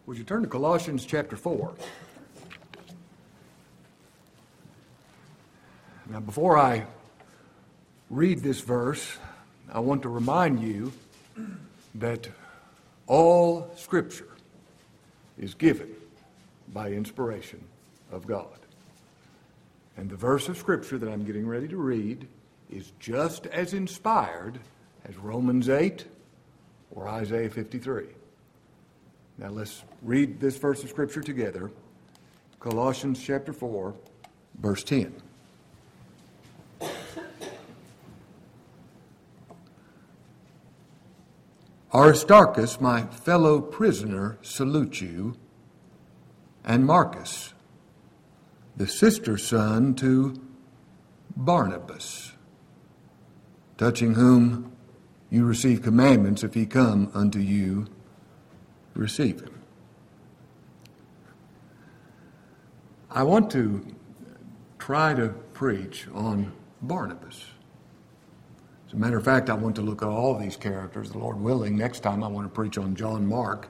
Would you turn to Colossians chapter 4? Now, before I read this verse, I want to remind you that all Scripture is given by inspiration of God. And the verse of Scripture that I'm getting ready to read is just as inspired as Romans 8 or Isaiah 53. Now let's read this verse of Scripture together. Colossians chapter 4, verse 10. Aristarchus, my fellow prisoner, salutes you, and Marcus, the sister son to Barnabas, touching whom you receive commandments. If he come unto you, receive him. I want to try to preach on Barnabas. As a matter of fact, I want to look at all these characters, the Lord willing. Next time I want to preach on John Mark.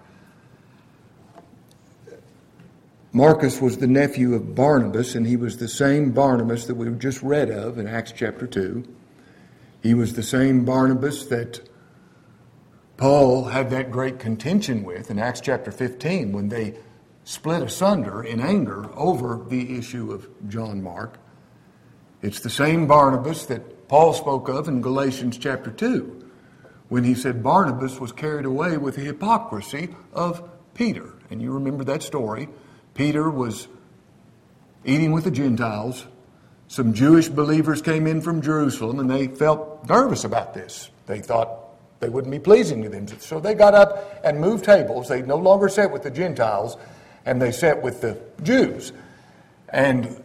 Marcus was the nephew of Barnabas, and he was the same Barnabas that we just read of in Acts chapter 2. He was the same Barnabas that Paul had that great contention with in Acts chapter 15 when they split asunder in anger over the issue of John Mark. It's the same Barnabas that Paul spoke of in Galatians chapter 2 when he said Barnabas was carried away with the hypocrisy of Peter. And you remember that story. Peter was eating with the Gentiles. Some Jewish believers came in from Jerusalem and they felt nervous about this. They thought they wouldn't be pleasing to them. So they got up and moved tables. They no longer sat with the Gentiles and they sat with the Jews. And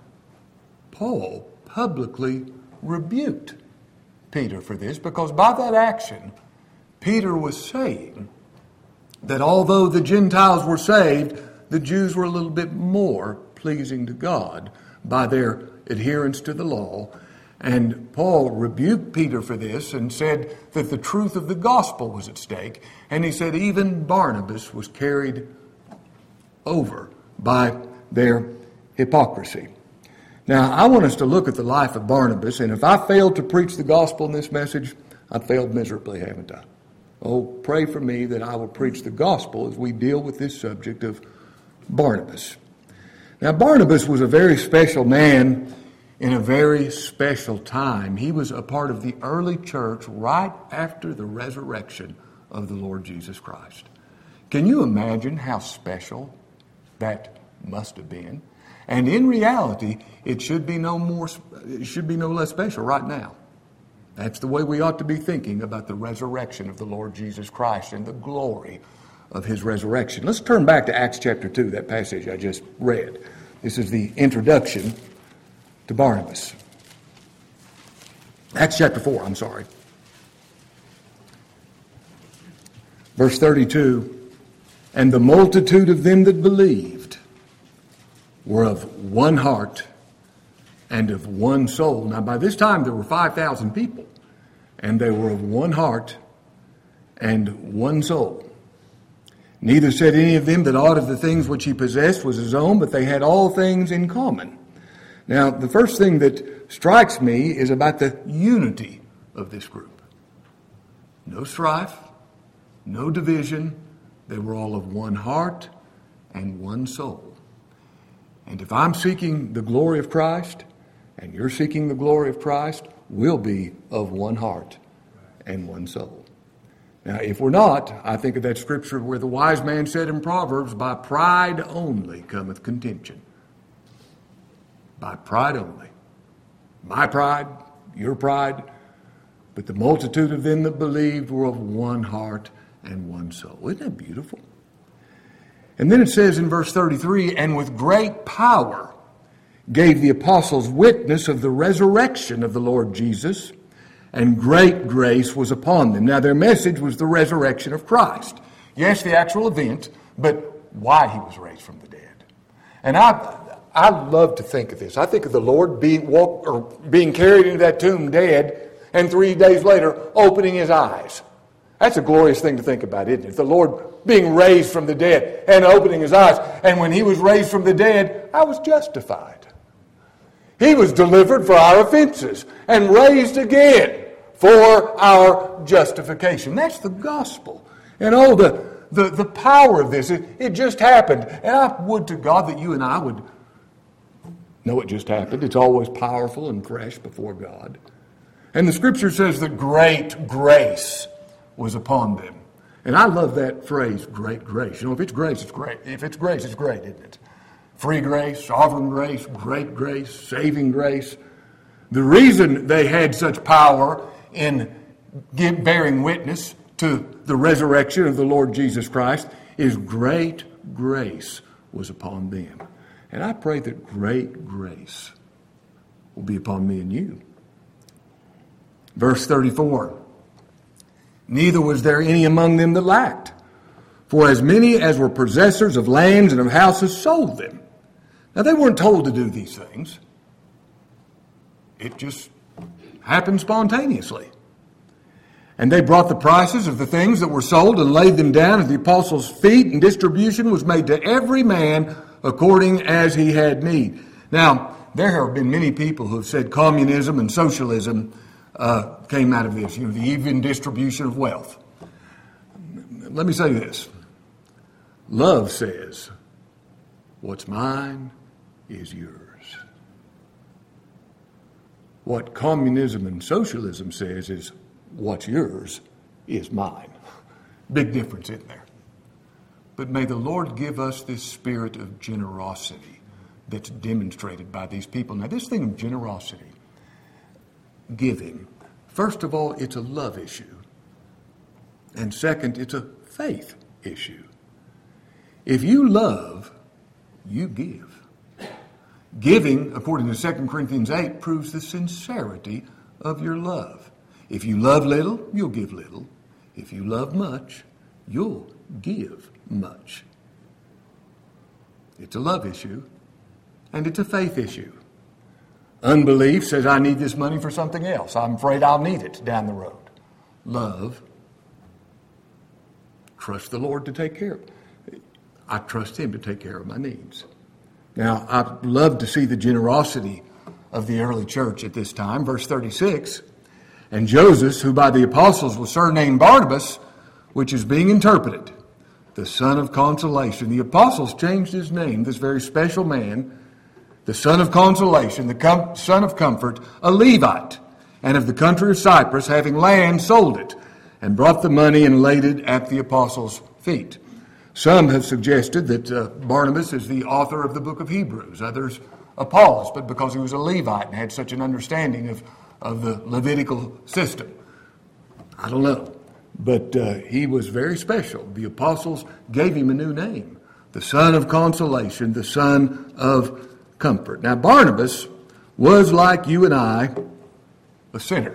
Paul publicly rebuked Peter for this because by that action, Peter was saying that although the Gentiles were saved, the Jews were a little bit more pleasing to God by their adherence to the law. And Paul rebuked Peter for this and said that the truth of the gospel was at stake. And he said even Barnabas was carried over by their hypocrisy. Now, I want us to look at the life of Barnabas, and if I failed to preach the gospel in this message, I failed miserably, haven't I? Oh, pray for me that I will preach the gospel as we deal with this subject of Barnabas. Now, Barnabas was a very special man in a very special time. He was a part of the early church right after the resurrection of the Lord Jesus Christ. Can you imagine how special that must have been? And in reality, it should be no less special right now. That's the way we ought to be thinking about the resurrection of the Lord Jesus Christ and the glory of his resurrection. Let's turn back to Acts chapter 2, that passage I just read. This is the introduction to Barnabas. Acts chapter 4, Verse 32, and the multitude of them that believed were of one heart and of one soul. Now by this time there were 5,000 people, and they were of one heart and one soul. Neither said any of them that aught of the things which he possessed was his own, but they had all things in common. Now, the first thing that strikes me is about the unity of this group. No strife, no division. They were all of one heart and one soul. And if I'm seeking the glory of Christ, and you're seeking the glory of Christ, we'll be of one heart and one soul. Now, if we're not, I think of that scripture where the wise man said in Proverbs, by pride only cometh contention. By pride only. My pride, your pride, but the multitude of them that believed were of one heart and one soul. Isn't that beautiful? And then it says in verse 33, and with great power gave the apostles witness of the resurrection of the Lord Jesus, and great grace was upon them. Now their message was the resurrection of Christ. Yes, the actual event, but why he was raised from the dead. And I love to think of this. I think of the Lord being carried into that tomb dead, and 3 days later opening his eyes. That's a glorious thing to think about, isn't it? The Lord being raised from the dead and opening his eyes. And when he was raised from the dead, I was justified. He was delivered for our offenses and raised again for our justification. That's the gospel. And oh, the power of this, it just happened. And I would to God that you and I would know it just happened. It's always powerful and fresh before God. And the Scripture says that great grace was upon them. And I love that phrase, great grace. You know, if it's grace, it's great. If it's grace, it's great, isn't it? Free grace, sovereign grace, great grace, saving grace. The reason they had such power in bearing witness to the resurrection of the Lord Jesus Christ is great grace was upon them. And I pray that great grace will be upon me and you. Verse 34. Neither was there any among them that lacked. For as many as were possessors of lands and of houses sold them. Now they weren't told to do these things. It just happened spontaneously. And they brought the prices of the things that were sold and laid them down at the apostles' feet, and distribution was made to every man according as he had need. Now, there have been many people who have said communism and socialism came out of this, the even distribution of wealth. Let me say this. Love says, what's mine is yours. What communism and socialism says is, what's yours is mine. Big difference, isn't there? But may the Lord give us this spirit of generosity that's demonstrated by these people. Now, this thing of generosity, giving, first of all, it's a love issue. And second, it's a faith issue. If you love, you give. Giving, according to 2 Corinthians 8, proves the sincerity of your love. If you love little, you'll give little. If you love much, you'll give much. It's a love issue, and it's a faith issue. Unbelief says, I need this money for something else. I'm afraid I'll need it down the road. Love, trust the Lord to take care of it. I trust Him to take care of my needs. Now, I'd love to see the generosity of the early church at this time. Verse 36, and Joseph, who by the apostles was surnamed Barnabas, which is being interpreted, the son of consolation. The apostles changed his name, this very special man, the son of consolation, the son of comfort, a Levite, and of the country of Cyprus, having land, sold it, and brought the money and laid it at the apostles' feet. Some have suggested that Barnabas is the author of the book of Hebrews, others Apollos, but because he was a Levite and had such an understanding of the Levitical system. I don't know. But he was very special. The apostles gave him a new name, the son of consolation, the son of comfort. Now, Barnabas was like you and I, a sinner,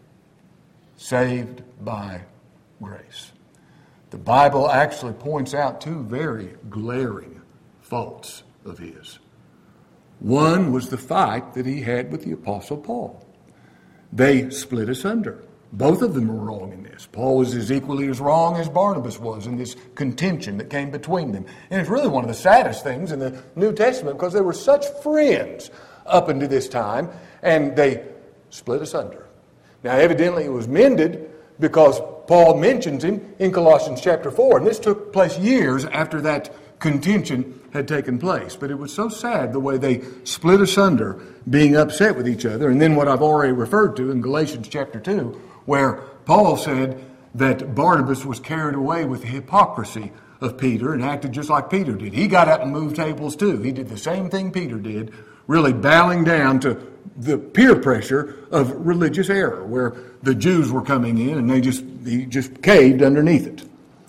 saved by grace. The Bible actually points out two very glaring faults of his. One was the fight that he had with the Apostle Paul. They split asunder. Both of them were wrong in this. Paul was as equally as wrong as Barnabas was in this contention that came between them. And it's really one of the saddest things in the New Testament because they were such friends up until this time, and they split asunder. Now, evidently it was mended because Paul mentions him in Colossians chapter 4, and this took place years after that contention had taken place. But it was so sad the way they split asunder, being upset with each other. And then what I've already referred to in Galatians chapter 2, where Paul said that Barnabas was carried away with the hypocrisy of Peter and acted just like Peter did. He got up and moved tables too. He did the same thing Peter did, really bowing down to the peer pressure of religious error, where the Jews were coming in and he just caved underneath it.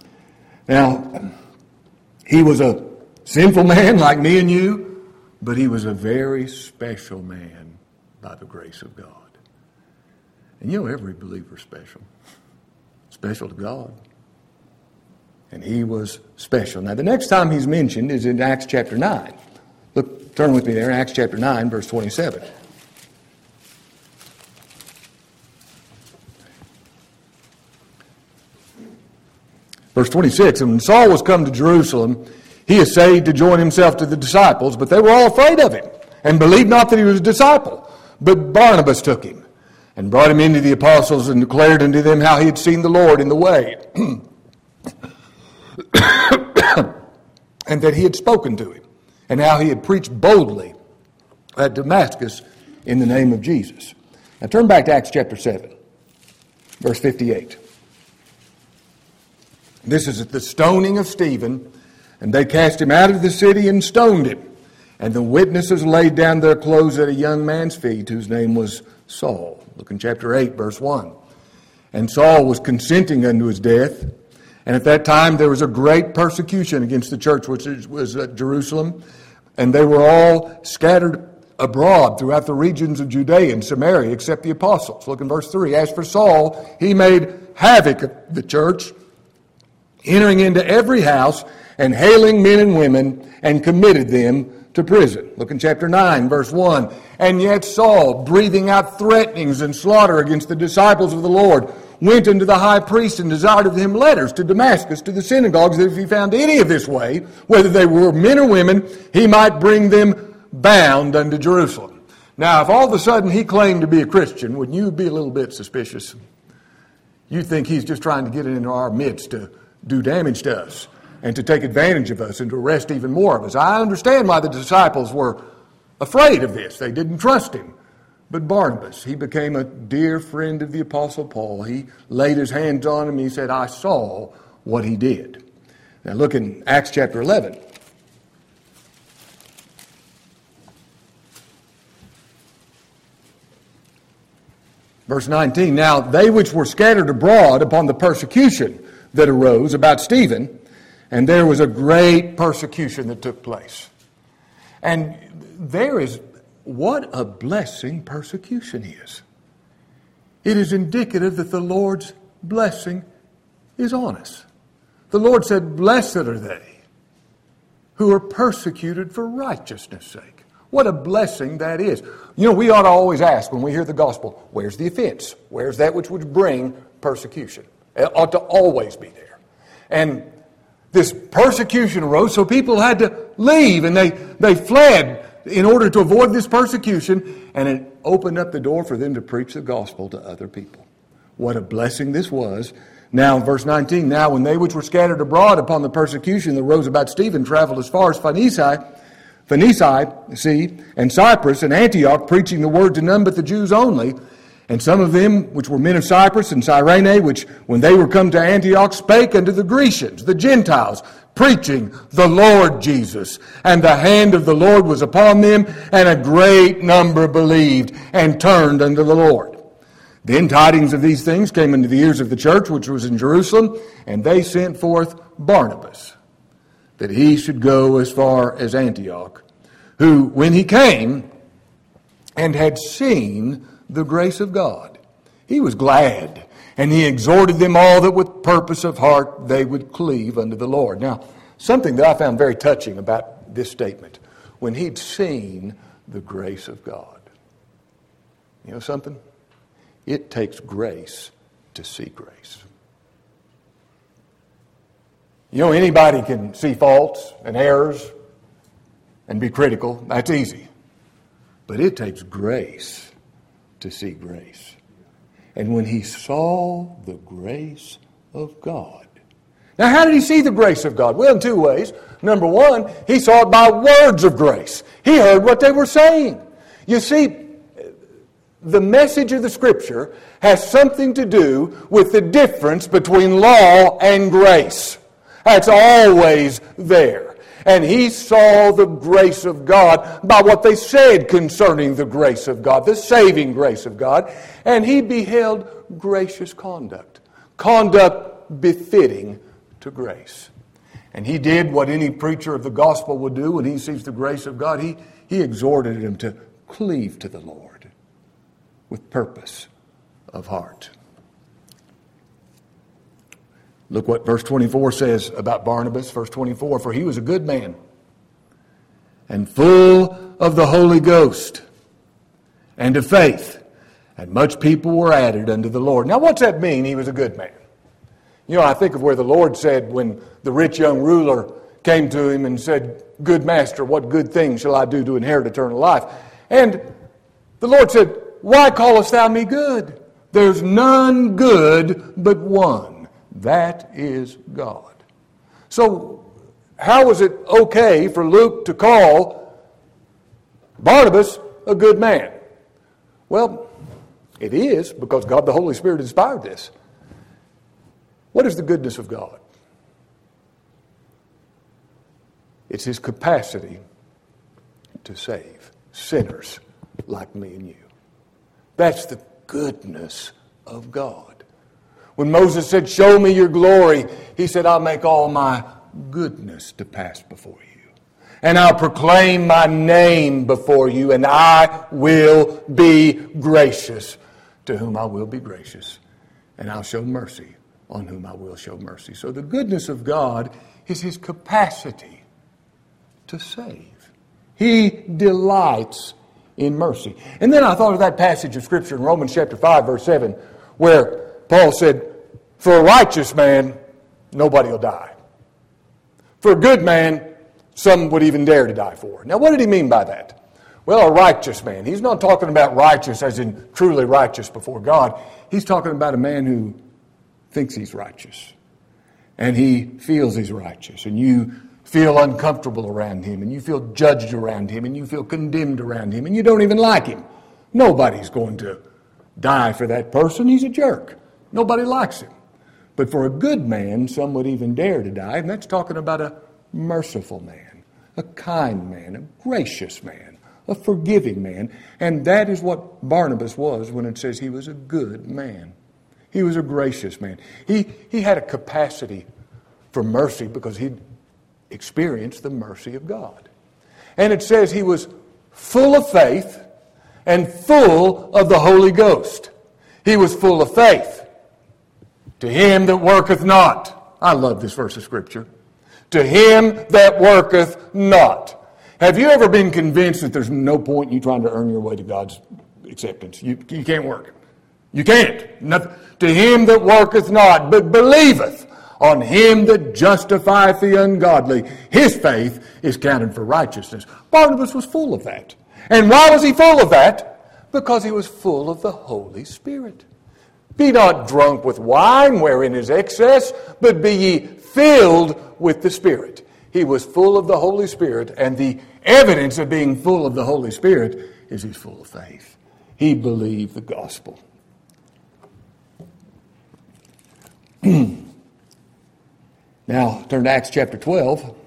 Now, he was a sinful man like me and you, but he was a very special man by the grace of God. And you know, every believer's special. Special to God. And he was special. Now, the next time he's mentioned is in Acts chapter 9. Look, turn with me there, Acts chapter 9, verse 27. verse 26, and when Saul was come to Jerusalem, he essayed to join himself to the disciples, but they were all afraid of him, and believed not that he was a disciple. But Barnabas took him, and brought him into the apostles, and declared unto them how he had seen the Lord in the way, and that he had spoken to him, and how he had preached boldly at Damascus in the name of Jesus. Now turn back to Acts chapter 7, verse 58. This is at the stoning of Stephen, and they cast him out of the city and stoned him. And the witnesses laid down their clothes at a young man's feet, whose name was Saul. Look in chapter 8, verse 1. And Saul was consenting unto his death. And at that time there was a great persecution against the church which was at Jerusalem. And they were all scattered abroad throughout the regions of Judea and Samaria, except the apostles. Look in verse 3. As for Saul, he made havoc of the church, entering into every house and hailing men and women, and committed them to prison. Look in chapter 9, verse 1. And yet Saul, breathing out threatenings and slaughter against the disciples of the Lord, went unto the high priest and desired of him letters to Damascus, to the synagogues, that if he found any of this way, whether they were men or women, he might bring them bound unto Jerusalem. Now, if all of a sudden he claimed to be a Christian, wouldn't you be a little bit suspicious? You'd think he's just trying to get into our midst to do damage to us and to take advantage of us and to arrest even more of us. I understand why the disciples were afraid of this. They didn't trust him. But Barnabas, he became a dear friend of the Apostle Paul. He laid his hands on him. He said, I saw what he did. Now look in Acts chapter 11. Verse 19, now they which were scattered abroad upon the persecution that arose about Stephen, and there was a great persecution that took place. And there is, what a blessing persecution is. It is indicative that the Lord's blessing is on us. The Lord said, blessed are they who are persecuted for righteousness' sake. What a blessing that is. You know, we ought to always ask when we hear the gospel, where's the offense? Where's that which would bring persecution? It ought to always be there. And this persecution arose, so people had to leave, and they fled in order to avoid this persecution, and it opened up the door for them to preach the gospel to other people. What a blessing this was. Now, verse 19, now when they which were scattered abroad upon the persecution that arose about Stephen traveled as far as Phoenicia, and Cyprus, and Antioch, preaching the word to none but the Jews only. And some of them, which were men of Cyprus and Cyrene, which, when they were come to Antioch, spake unto the Grecians, the Gentiles, preaching the Lord Jesus. And the hand of the Lord was upon them, and a great number believed, and turned unto the Lord. Then tidings of these things came into the ears of the church, which was in Jerusalem, and they sent forth Barnabas, that he should go as far as Antioch, who, when he came and had seen the grace of God, he was glad, and he exhorted them all that with purpose of heart they would cleave unto the Lord. Now, something that I found very touching about this statement, when he'd seen the grace of God. You know something? It takes grace to see grace. You know, anybody can see faults and errors and be critical. That's easy. But it takes grace to see grace. And when he saw the grace of God. Now, how did he see the grace of God? Well, in two ways. Number one, he saw it by words of grace. He heard what they were saying. You see, the message of the Scripture has something to do with the difference between law and grace. That's always there. And he saw the grace of God by what they said concerning the grace of God, the saving grace of God. And he beheld gracious conduct befitting to grace. And he did what any preacher of the gospel would do when he sees the grace of God. He exhorted him to cleave to the Lord with purpose of heart. Look what verse 24 says about Barnabas. Verse 24, for he was a good man and full of the Holy Ghost and of faith, and much people were added unto the Lord. Now, what's that mean, he was a good man? You know, I think of where the Lord said when the rich young ruler came to him and said, "Good master, what good thing shall I do to inherit eternal life?" And the Lord said, "Why callest thou me good? There's none good but one. That is God." So how was it okay for Luke to call Barnabas a good man? Well, it is because God the Holy Spirit inspired this. What is the goodness of God? It's His capacity to save sinners like me and you. That's the goodness of God. When Moses said, "Show me your glory," he said, "I'll make all my goodness to pass before you. And I'll proclaim my name before you, and I will be gracious to whom I will be gracious. And I'll show mercy on whom I will show mercy." So the goodness of God is His capacity to save. He delights in mercy. And then I thought of that passage of Scripture in Romans chapter 5, verse 7, where Paul said, "For a righteous man, nobody will die. For a good man, some would even dare to die for." Now, what did he mean by that? Well, a righteous man. He's not talking about righteous as in truly righteous before God. He's talking about a man who thinks he's righteous. And he feels he's righteous. And you feel uncomfortable around him. And you feel judged around him. And you feel condemned around him. And you don't even like him. Nobody's going to die for that person. He's a jerk. Nobody likes him. But for a good man, some would even dare to die. And that's talking about a merciful man, a kind man, a gracious man, a forgiving man. And that is what Barnabas was when it says he was a good man. He was a gracious man. He had a capacity for mercy because he'd experienced the mercy of God. And it says he was full of faith and full of the Holy Ghost. He was full of faith. To him that worketh not. I love this verse of Scripture. To him that worketh not. Have you ever been convinced that there's no point in you trying to earn your way to God's acceptance? You can't work. You can't. To him that worketh not, but believeth on him that justifieth the ungodly. His faith is counted for righteousness. Barnabas was full of that. And why was he full of that? Because he was full of the Holy Spirit. Be not drunk with wine wherein is excess, but be ye filled with the Spirit. He was full of the Holy Spirit, and the evidence of being full of the Holy Spirit is he's full of faith. He believed the gospel. Now, turn to Acts chapter 12.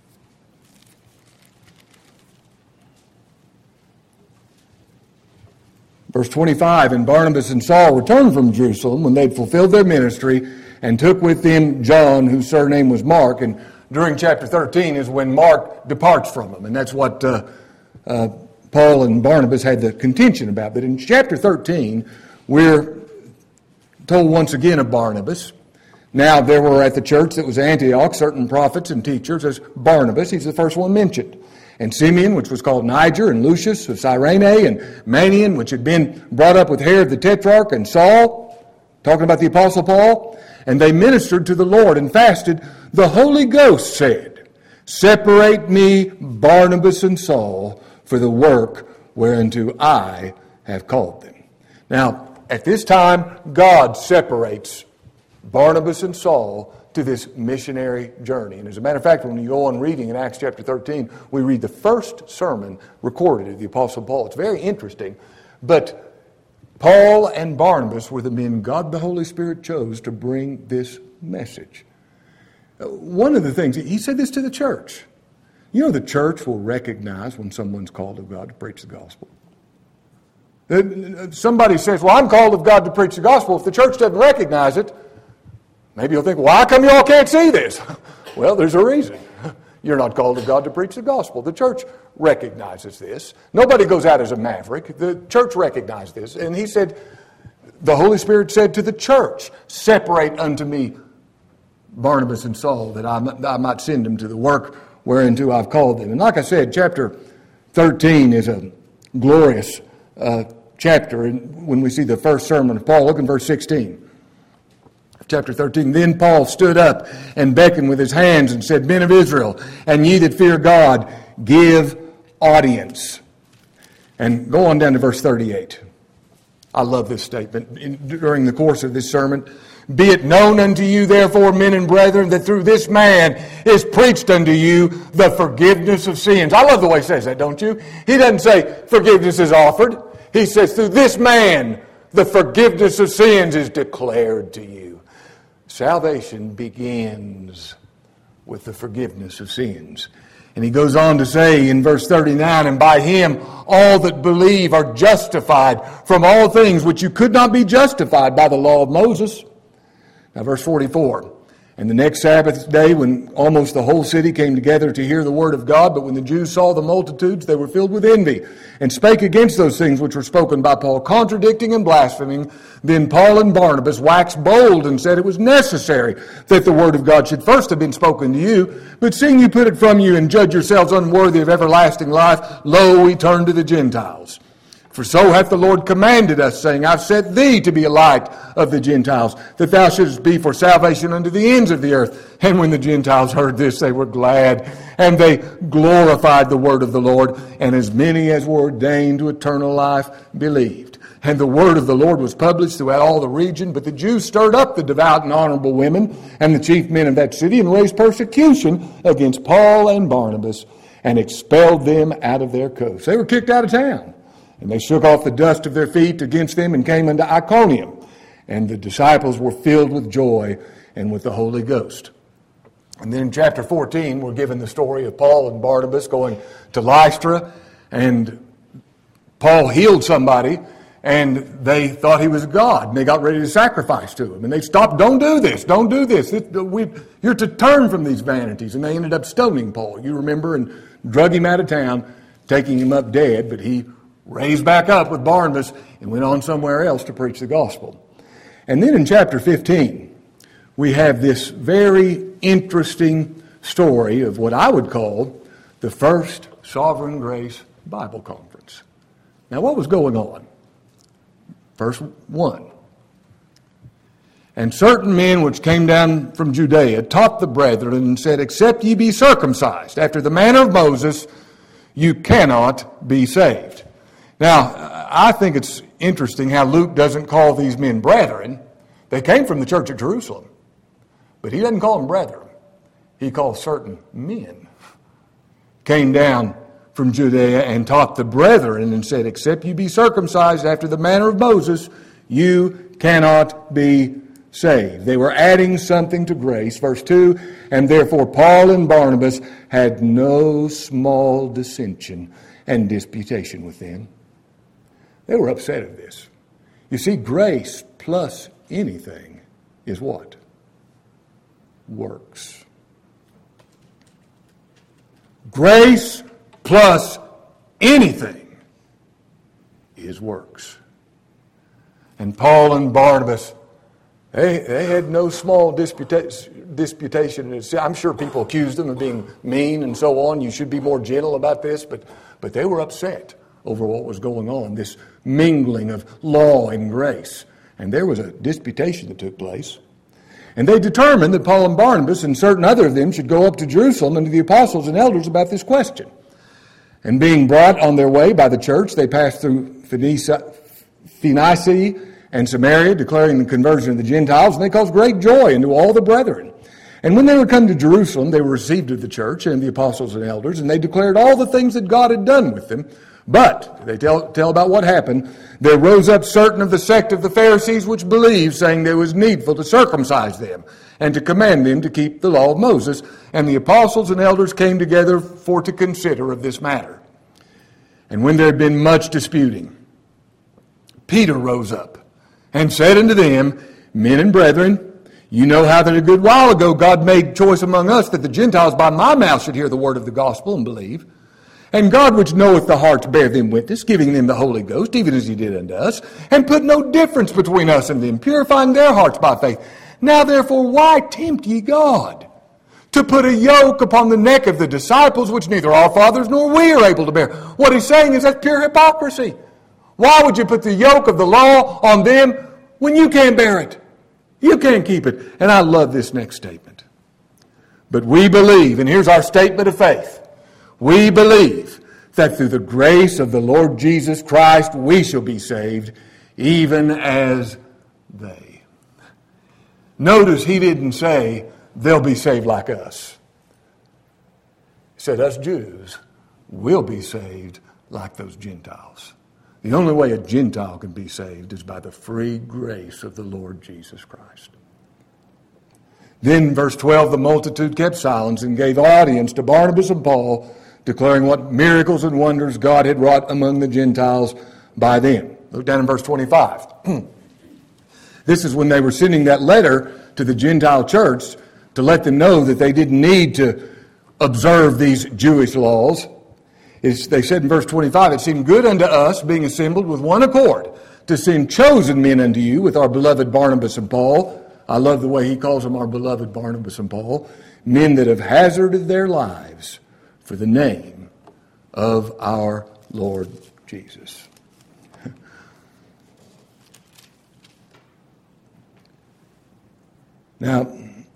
Verse 25, "And Barnabas and Saul returned from Jerusalem when they'd fulfilled their ministry, and took with them John, whose surname was Mark." And during chapter 13 is when Mark departs from them. And that's what Paul and Barnabas had the contention about. But in chapter 13, we're told once again of Barnabas. Now there were at the church that was Antioch certain prophets and teachers, as Barnabas, he's the first one mentioned. And Simeon, which was called Niger, and Lucius of Cyrene, and Manaen, which had been brought up with Herod the Tetrarch, and Saul, talking about the Apostle Paul. And they ministered to the Lord and fasted. The Holy Ghost said, "Separate me, Barnabas and Saul, for the work whereunto I have called them." Now, at this time, God separates Barnabas and Saul to this missionary journey. And as a matter of fact, when you go on reading in Acts chapter 13, we read the first sermon recorded of the Apostle Paul. It's very interesting. But Paul and Barnabas were the men God the Holy Spirit chose to bring this message. One of the things, he said this to the church. You know, the church will recognize when someone's called of God to preach the gospel. Somebody says, "Well, I'm called of God to preach the gospel." If the church doesn't recognize it, maybe you'll think, "Well, how come you all can't see this?" Well, there's a reason. You're not called of God to preach the gospel. The church recognizes this. Nobody goes out as a maverick. The church recognized this. And he said, the Holy Spirit said to the church, "Separate unto me Barnabas and Saul, that I might send them to the work whereunto I've called them." And like I said, chapter 13 is a glorious chapter. And when we see the first sermon of Paul, look in verse 16. Chapter 13, then Paul stood up and beckoned with his hands and said, Men of Israel, and ye that fear God, give audience. And go on down to verse 38. I love this statement. During the course of this sermon, be it known unto you, therefore, men and brethren, that through this man is preached unto you the forgiveness of sins. I love the way he says that, don't you? He doesn't say forgiveness is offered. He says through this man, the forgiveness of sins is declared to you. Salvation begins with the forgiveness of sins. And he goes on to say in verse 39, and by him all that believe are justified from all things which you could not be justified by the law of Moses. Now verse 44, and the next Sabbath day when almost the whole city came together to hear the word of God, but when the Jews saw the multitudes, they were filled with envy, and spake against those things which were spoken by Paul, contradicting and blaspheming. Then Paul and Barnabas waxed bold and said it was necessary that the word of God should first have been spoken to you, but seeing you put it from you and judge yourselves unworthy of everlasting life, lo, we turn to the Gentiles. For so hath the Lord commanded us, saying, I've set thee to be a light of the Gentiles, that thou shouldest be for salvation unto the ends of the earth. And when the Gentiles heard this, they were glad, and they glorified the word of the Lord. And as many as were ordained to eternal life believed. And the word of the Lord was published throughout all the region. But the Jews stirred up the devout and honorable women and the chief men of that city, and raised persecution against Paul and Barnabas, and expelled them out of their coasts. They were kicked out of town. And they shook off the dust of their feet against them and came unto Iconium. And the disciples were filled with joy and with the Holy Ghost. And then in chapter 14, we're given the story of Paul and Barnabas going to Lystra. And Paul healed somebody, and they thought he was God. And they got ready to sacrifice to him. And they stopped, don't do this, don't do this. You're to turn from these vanities. And they ended up stoning Paul, you remember, and drug him out of town, taking him up dead. But he raised back up with Barnabas and went on somewhere else to preach the gospel. And then in chapter 15, we have this very interesting story of what I would call the first Sovereign Grace Bible Conference. Now, what was going on? Verse 1. And certain men which came down from Judea taught the brethren and said, Except ye be circumcised after the manner of Moses, you cannot be saved. Now, I think it's interesting how Luke doesn't call these men brethren. They came from the church at Jerusalem. But he doesn't call them brethren. He calls certain men. Came down from Judea and taught the brethren and said, Except you be circumcised after the manner of Moses, you cannot be saved. They were adding something to grace. Verse 2, and therefore Paul and Barnabas had no small dissension and disputation with them. They were upset at this. You see, grace plus anything is what? Works. Grace plus anything is works. And Paul and Barnabas, they had no small disputation. I'm sure people accused them of being mean and so on. You should be more gentle about this, but they were upset over what was going on, this mingling of law and grace. And there was a disputation that took place. And they determined that Paul and Barnabas and certain other of them should go up to Jerusalem unto the apostles and elders about this question. And being brought on their way by the church, they passed through Phoenicia and Samaria, declaring the conversion of the Gentiles, and they caused great joy unto all the brethren. And when they were come to Jerusalem, they were received of the church and the apostles and elders, and they declared all the things that God had done with them. But, they tell about what happened, there rose up certain of the sect of the Pharisees which believed, saying that it was needful to circumcise them, and to command them to keep the law of Moses. And the apostles and elders came together for to consider of this matter. And when there had been much disputing, Peter rose up, and said unto them, Men and brethren, you know how that a good while ago God made choice among us that the Gentiles by my mouth should hear the word of the gospel and believe. And God which knoweth the hearts bare them witness, giving them the Holy Ghost, even as he did unto us, and put no difference between us and them, purifying their hearts by faith. Now therefore why tempt ye God to put a yoke upon the neck of the disciples, which neither our fathers nor we are able to bear? What he's saying is that's pure hypocrisy. Why would you put the yoke of the law on them when you can't bear it? You can't keep it. And I love this next statement. But we believe, and here's our statement of faith. We believe that through the grace of the Lord Jesus Christ we shall be saved, even as they. Notice he didn't say they'll be saved like us. He said us Jews will be saved like those Gentiles. The only way a Gentile can be saved is by the free grace of the Lord Jesus Christ. Then, verse 12, the multitude kept silence and gave audience to Barnabas and Paul, declaring what miracles and wonders God had wrought among the Gentiles by them. Look down in verse 25. This is when they were sending that letter to the Gentile church to let them know that they didn't need to observe these Jewish laws. They said in verse 25, it seemed good unto us, being assembled with one accord, to send chosen men unto you with our beloved Barnabas and Paul. I love the way he calls them, our beloved Barnabas and Paul, men that have hazarded their lives for the name of our Lord Jesus. Now,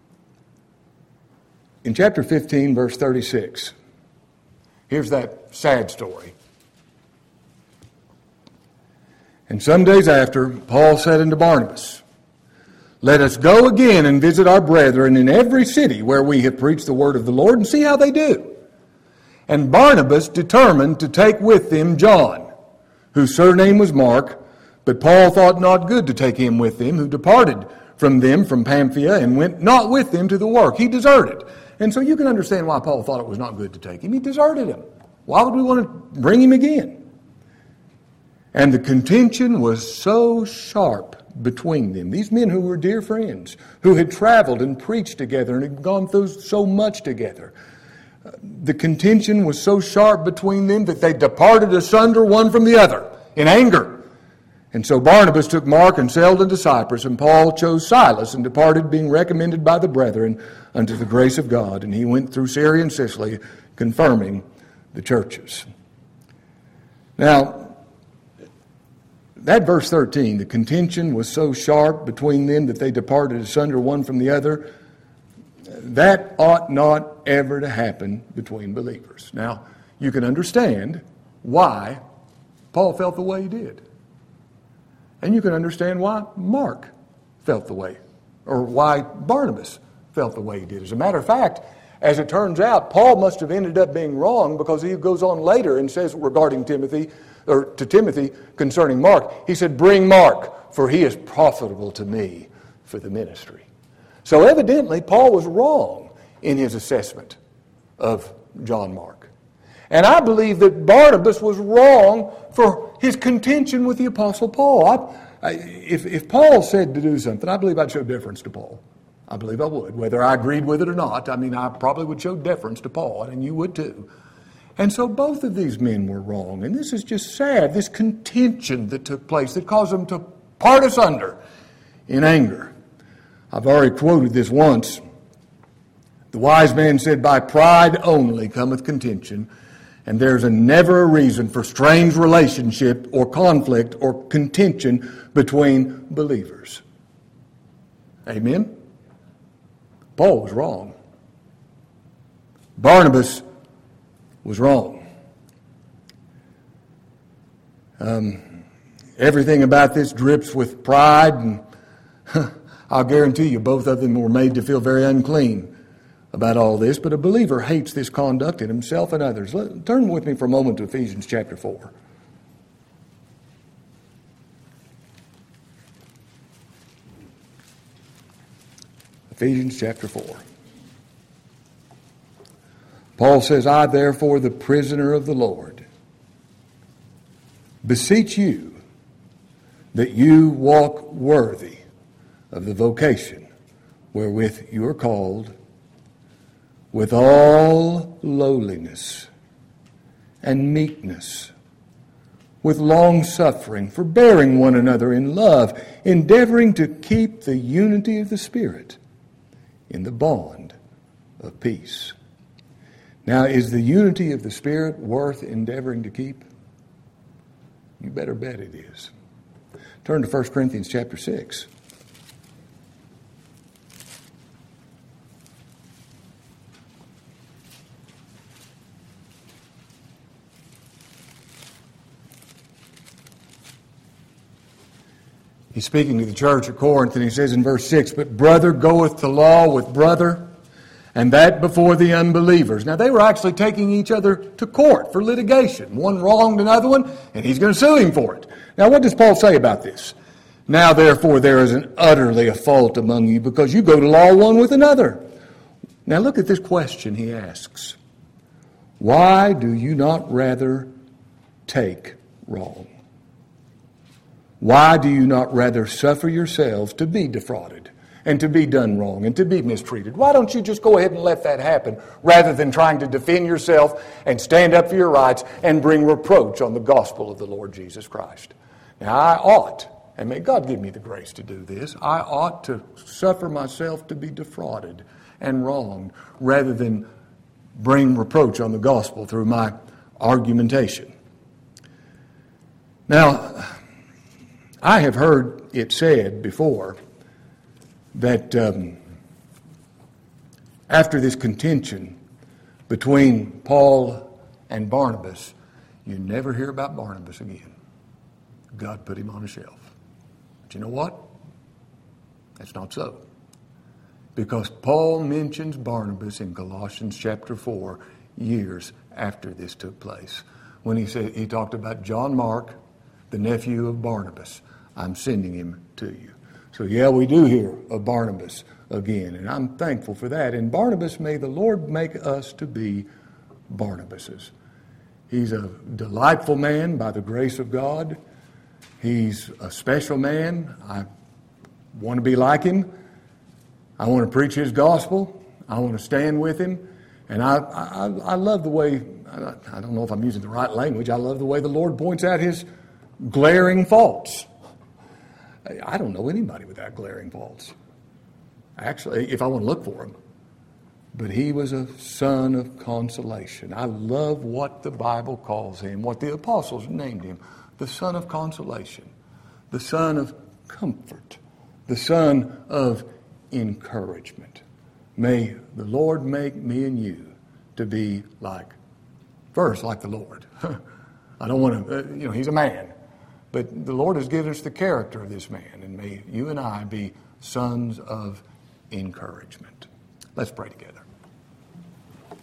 in chapter 15, verse 36, here's that sad story. And some days after, Paul said unto Barnabas, let us go again and visit our brethren in every city where we have preached the word of the Lord and see how they do. And Barnabas determined to take with them John, whose surname was Mark, but Paul thought not good to take him with them, who departed from them from Pamphylia and went not with them to the work. He deserted. And so you can understand why Paul thought it was not good to take him. He deserted him. Why would we want to bring him again? And the contention was so sharp between them. These men who were dear friends, who had traveled and preached together and had gone through so much together. The contention was so sharp between them that they departed asunder one from the other in anger. And so Barnabas took Mark and sailed into Cyprus, and Paul chose Silas and departed, being recommended by the brethren unto the grace of God. And he went through Syria and Sicily, confirming the churches. Now, that verse 13, the contention was so sharp between them that they departed asunder one from the other, that ought not ever to happen between believers. Now, you can understand why Paul felt the way he did. And you can understand why Mark felt the way, or why Barnabas felt the way he did. As a matter of fact, as it turns out, Paul must have ended up being wrong, because he goes on later and says regarding Timothy, or to Timothy concerning Mark, he said, bring Mark, for he is profitable to me for the ministry. So evidently, Paul was wrong in his assessment of John Mark. And I believe that Barnabas was wrong for his contention with the Apostle Paul. If Paul said to do something, I believe I'd show deference to Paul. I believe I would. Whether I agreed with it or not, I probably would show deference to Paul, and you would too. And so both of these men were wrong. And this is just sad, this contention that took place that caused them to part asunder in anger. I've already quoted this once. The wise man said, by pride only cometh contention, and there's never a reason for strange relationship or conflict or contention between believers. Amen? Paul was wrong. Barnabas was wrong. Everything about this drips with pride, and I'll guarantee you both of them were made to feel very unclean about all this, but a believer hates this conduct in himself and others. Turn with me for a moment to Ephesians chapter 4. Ephesians chapter 4. Paul says, I therefore, the prisoner of the Lord, beseech you that you walk worthy of the vocation wherewith you are called, with all lowliness and meekness, with long-suffering, forbearing one another in love, endeavoring to keep the unity of the Spirit in the bond of peace. Now, is the unity of the Spirit worth endeavoring to keep? You better bet it is. Turn to 1 Corinthians chapter 6. He's speaking to the church at Corinth, and he says in verse 6, "But brother goeth to law with brother, and that before the unbelievers." Now, they were actually taking each other to court for litigation. One wronged another one, and he's going to sue him for it. Now, what does Paul say about this? "Now, therefore, there is an utterly a fault among you, because you go to law one with another." Now, look at this question he asks. "Why do you not rather take wrong? Why do you not rather suffer yourselves to be defrauded and to be done wrong and to be mistreated? Why don't you just go ahead and let that happen rather than trying to defend yourself and stand up for your rights and bring reproach on the gospel of the Lord Jesus Christ?" Now, I ought, and may God give me the grace to do this, I ought to suffer myself to be defrauded and wronged rather than bring reproach on the gospel through my argumentation. Now, I have heard it said before that after this contention between Paul and Barnabas, you never hear about Barnabas again. God put him on a shelf. But you know what? That's not so. Because Paul mentions Barnabas in Colossians chapter 4 years after this took place. When he talked about John Mark, the nephew of Barnabas. "I'm sending him to you." So yeah, we do hear of Barnabas again, and I'm thankful for that. And Barnabas, may the Lord make us to be Barnabases. He's a delightful man by the grace of God. He's a special man. I want to be like him. I want to preach his gospel. I want to stand with him. And I love the way, I don't know if I'm using the right language, I love the way the Lord points out his glaring faults. I don't know anybody without glaring faults. Actually, if I want to look for them. But he was a son of consolation. I love what the Bible calls him, what the apostles named him. The son of consolation. The son of comfort. The son of encouragement. May the Lord make me and you to be like the Lord. I don't want to, he's a man. But the Lord has given us the character of this man, and may you and I be sons of encouragement. Let's pray together.